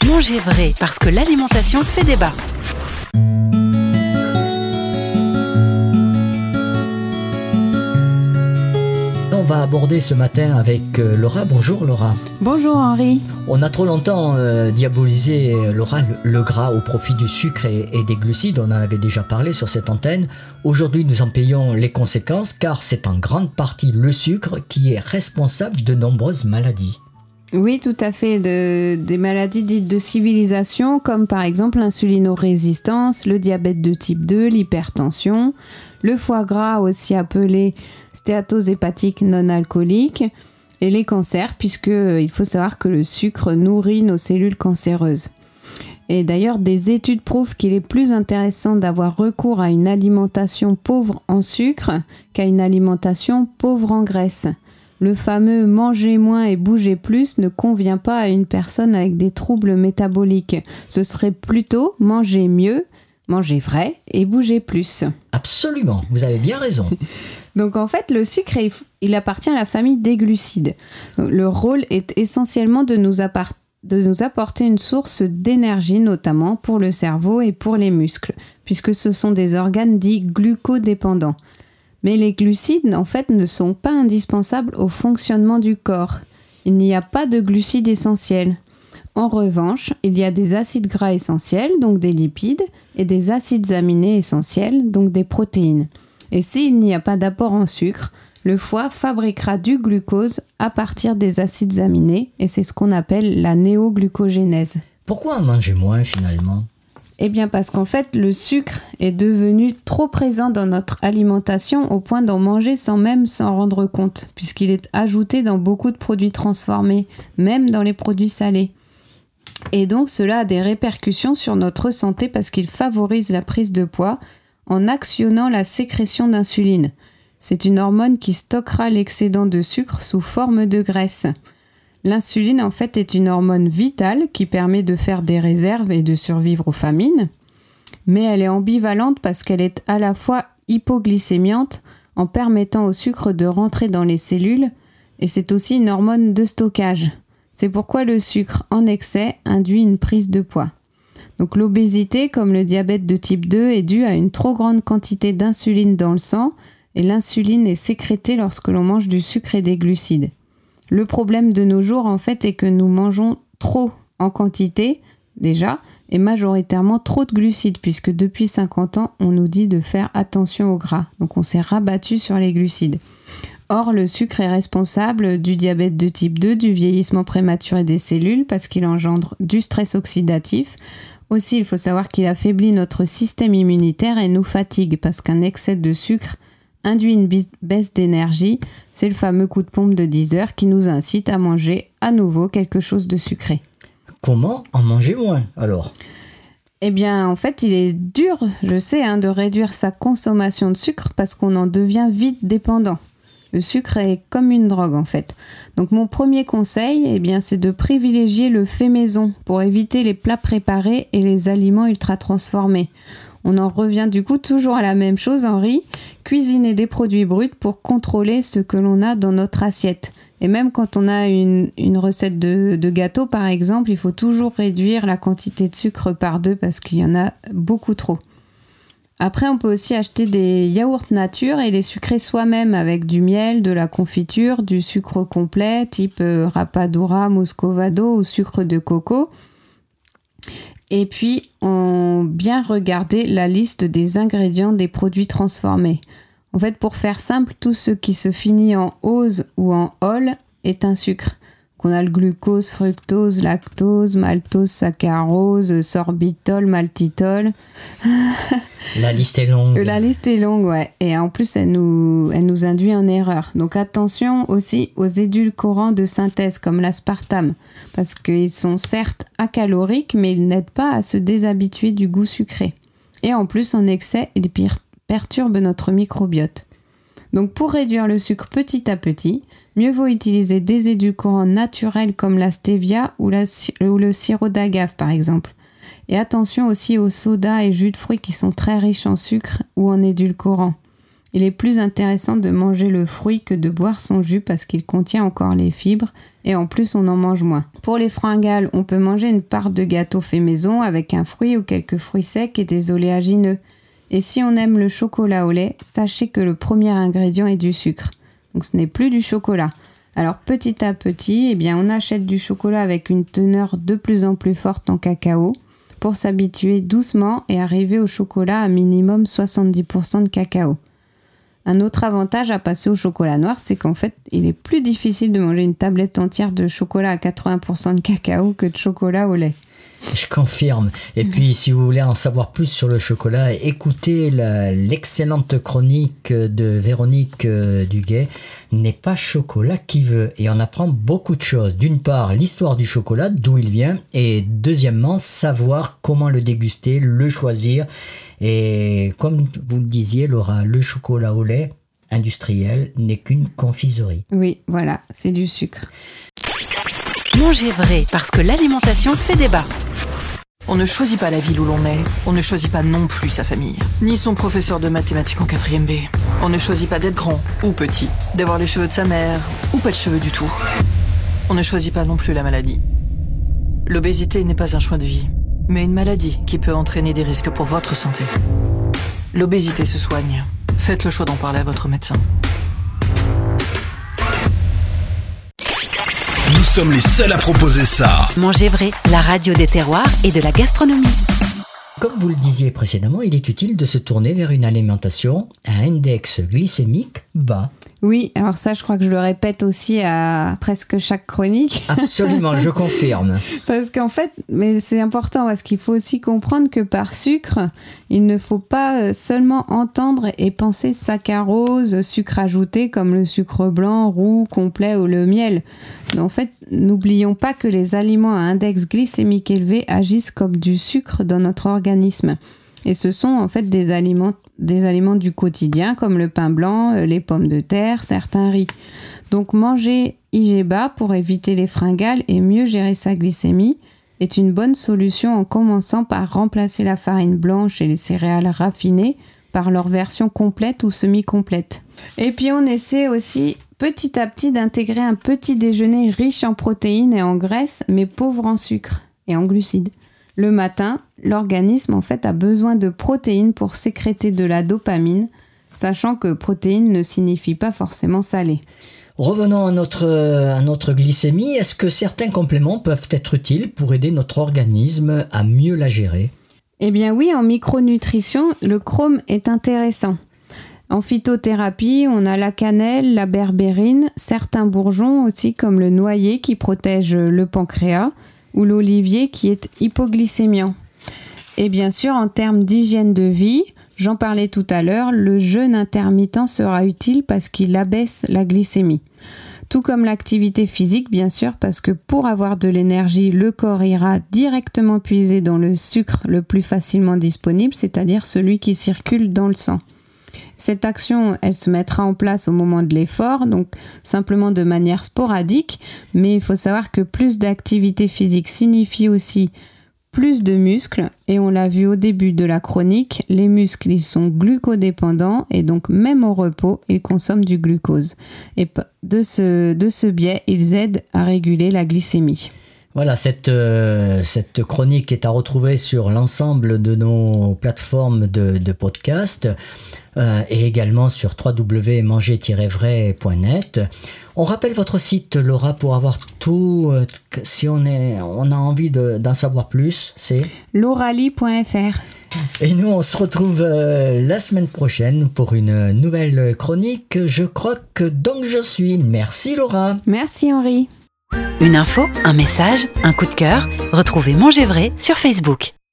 Manger vrai, parce que l'alimentation fait débat. On va aborder ce matin avec Laura. Bonjour Laura. Bonjour Henri. On a trop longtemps diabolisé, Laura, le gras au profit du sucre et des glucides. On en avait déjà parlé sur cette antenne. Aujourd'hui, nous en payons les conséquences car c'est en grande partie le sucre qui est responsable de nombreuses maladies. Oui, tout à fait. Des maladies dites de civilisation, comme par exemple l'insulinorésistance, le diabète de type 2, l'hypertension, le foie gras aussi appelé stéatose hépatique non alcoolique, et les cancers, puisqu'il faut savoir que le sucre nourrit nos cellules cancéreuses. Et d'ailleurs, des études prouvent qu'il est plus intéressant d'avoir recours à une alimentation pauvre en sucre qu'à une alimentation pauvre en graisse. Le fameux « manger moins et bouger plus » ne convient pas à une personne avec des troubles métaboliques. Ce serait plutôt manger mieux, manger vrai et bouger plus. Absolument, vous avez bien raison. Donc en fait, le sucre, il appartient à la famille des glucides. Le rôle est essentiellement de nous apporter une source d'énergie, notamment pour le cerveau et pour les muscles, puisque ce sont des organes dits glucodépendants. Mais les glucides, en fait, ne sont pas indispensables au fonctionnement du corps. Il n'y a pas de glucides essentiels. En revanche, il y a des acides gras essentiels, donc des lipides, et des acides aminés essentiels, donc des protéines. Et s'il n'y a pas d'apport en sucre, le foie fabriquera du glucose à partir des acides aminés, et c'est ce qu'on appelle la néoglucogénèse. Pourquoi en manger moins finalement ? Eh bien parce qu'en fait, le sucre est devenu trop présent dans notre alimentation au point d'en manger sans même s'en rendre compte, puisqu'il est ajouté dans beaucoup de produits transformés, même dans les produits salés. Et donc cela a des répercussions sur notre santé parce qu'il favorise la prise de poids en actionnant la sécrétion d'insuline. C'est une hormone qui stockera l'excédent de sucre sous forme de graisse. L'insuline, en fait, est une hormone vitale qui permet de faire des réserves et de survivre aux famines. Mais elle est ambivalente parce qu'elle est à la fois hypoglycémiante en permettant au sucre de rentrer dans les cellules et c'est aussi une hormone de stockage. C'est pourquoi le sucre en excès induit une prise de poids. Donc l'obésité, comme le diabète de type 2, est due à une trop grande quantité d'insuline dans le sang et l'insuline est sécrétée lorsque l'on mange du sucre et des glucides. Le problème de nos jours, en fait, est que nous mangeons trop en quantité, déjà, et majoritairement trop de glucides, puisque depuis 50 ans, on nous dit de faire attention au gras. Donc on s'est rabattu sur les glucides. Or, le sucre est responsable du diabète de type 2, du vieillissement prématuré des cellules, parce qu'il engendre du stress oxydatif. Aussi, il faut savoir qu'il affaiblit notre système immunitaire et nous fatigue, parce qu'un excès de sucre induit une baisse d'énergie, c'est le fameux coup de pompe de 10 heures qui nous incite à manger à nouveau quelque chose de sucré. Comment en manger moins alors ? Eh bien, en fait, il est dur, je sais, de réduire sa consommation de sucre parce qu'on en devient vite dépendant. Le sucre est comme une drogue en fait. Donc mon premier conseil, eh bien, c'est de privilégier le fait maison pour éviter les plats préparés et les aliments ultra transformés. On en revient du coup toujours à la même chose, Henri, cuisiner des produits bruts pour contrôler ce que l'on a dans notre assiette. Et même quand on a une recette de gâteau, par exemple, il faut toujours réduire la quantité de sucre par 2 parce qu'il y en a beaucoup trop. Après, on peut aussi acheter des yaourts nature et les sucrer soi-même avec du miel, de la confiture, du sucre complet, type rapadura, muscovado ou sucre de coco. Et puis, on bien regarder la liste des ingrédients des produits transformés. En fait, pour faire simple, tout ce qui se finit en ose ou en ol est un sucre. On a le glucose, fructose, lactose, maltose, saccharose, sorbitol, maltitol. La liste est longue. La liste est longue, ouais. Et en plus, elle nous induit en erreur. Donc attention aussi aux édulcorants de synthèse comme l'aspartame, parce qu'ils sont certes acaloriques, mais ils n'aident pas à se déshabituer du goût sucré. Et en plus, en excès, ils perturbent notre microbiote. Donc pour réduire le sucre petit à petit, mieux vaut utiliser des édulcorants naturels comme la stevia ou le sirop d'agave par exemple. Et attention aussi aux sodas et jus de fruits qui sont très riches en sucre ou en édulcorants. Il est plus intéressant de manger le fruit que de boire son jus parce qu'il contient encore les fibres et en plus on en mange moins. Pour les fringales, on peut manger une part de gâteau fait maison avec un fruit ou quelques fruits secs et des oléagineux. Et si on aime le chocolat au lait, sachez que le premier ingrédient est du sucre. Donc ce n'est plus du chocolat. Alors petit à petit, on achète du chocolat avec une teneur de plus en plus forte en cacao pour s'habituer doucement et arriver au chocolat à minimum 70% de cacao. Un autre avantage à passer au chocolat noir, c'est qu'en fait, il est plus difficile de manger une tablette entière de chocolat à 80% de cacao que de chocolat au lait. Je confirme. Et puis, si vous voulez en savoir plus sur le chocolat, écoutez l'excellente chronique de Véronique Duguay, N'est pas chocolat qui veut. Et on apprend beaucoup de choses. D'une part, l'histoire du chocolat, d'où il vient. Et deuxièmement, savoir comment le déguster, le choisir. Et comme vous le disiez, Laura, le chocolat au lait industriel n'est qu'une confiserie. Oui, voilà, c'est du sucre. Manger vrai, parce que l'alimentation fait débat. On ne choisit pas la ville où l'on est, on ne choisit pas non plus sa famille, ni son professeur de mathématiques en 4e B. On ne choisit pas d'être grand ou petit, d'avoir les cheveux de sa mère ou pas de cheveux du tout. On ne choisit pas non plus la maladie. L'obésité n'est pas un choix de vie, mais une maladie qui peut entraîner des risques pour votre santé. L'obésité se soigne. Faites le choix d'en parler à votre médecin. Nous sommes les seuls à proposer ça. Manger vrai, la radio des terroirs et de la gastronomie. Comme vous le disiez précédemment, il est utile de se tourner vers une alimentation à index glycémique bas. Oui, alors ça, je crois que je le répète aussi à presque chaque chronique. Absolument, je confirme. Parce qu'en fait, mais c'est important parce qu'il faut aussi comprendre que par sucre, il ne faut pas seulement entendre et penser saccharose, sucre ajouté comme le sucre blanc, roux, complet ou le miel. En fait, n'oublions pas que les aliments à index glycémique élevé agissent comme du sucre dans notre organisme. Et ce sont en fait des aliments du quotidien comme le pain blanc, les pommes de terre, certains riz. Donc manger IG bas pour éviter les fringales et mieux gérer sa glycémie est une bonne solution en commençant par remplacer la farine blanche et les céréales raffinées par leur version complète ou semi-complète. Et puis on essaie aussi petit à petit d'intégrer un petit déjeuner riche en protéines et en graisses mais pauvre en sucre et en glucides. Le matin, l'organisme en fait a besoin de protéines pour sécréter de la dopamine, sachant que protéines ne signifie pas forcément salé. Revenons à notre glycémie. Est-ce que certains compléments peuvent être utiles pour aider notre organisme à mieux la gérer ? Eh bien oui, en micronutrition, le chrome est intéressant. En phytothérapie, on a la cannelle, la berbérine, certains bourgeons aussi comme le noyer qui protège le pancréas, ou l'olivier qui est hypoglycémiant. Et bien sûr, en termes d'hygiène de vie, j'en parlais tout à l'heure, le jeûne intermittent sera utile parce qu'il abaisse la glycémie. Tout comme l'activité physique, bien sûr, parce que pour avoir de l'énergie, le corps ira directement puiser dans le sucre le plus facilement disponible, c'est-à-dire celui qui circule dans le sang. Cette action, elle se mettra en place au moment de l'effort, donc simplement de manière sporadique, mais il faut savoir que plus d'activité physique signifie aussi plus de muscles, et on l'a vu au début de la chronique, les muscles, ils sont glucodépendants, et donc même au repos, ils consomment du glucose. Et de ce biais, ils aident à réguler la glycémie. Voilà, cette chronique est à retrouver sur l'ensemble de nos plateformes de podcast et également sur www.manger-vrai.net. On rappelle votre site, Laura, pour avoir tout, si on a envie d'en savoir plus, c'est lauralie.fr. Et nous, on se retrouve la semaine prochaine pour une nouvelle chronique. Je croque donc je suis. Merci Laura. Merci Henri. Une info, un message, un coup de cœur, retrouvez Manger vrai sur Facebook.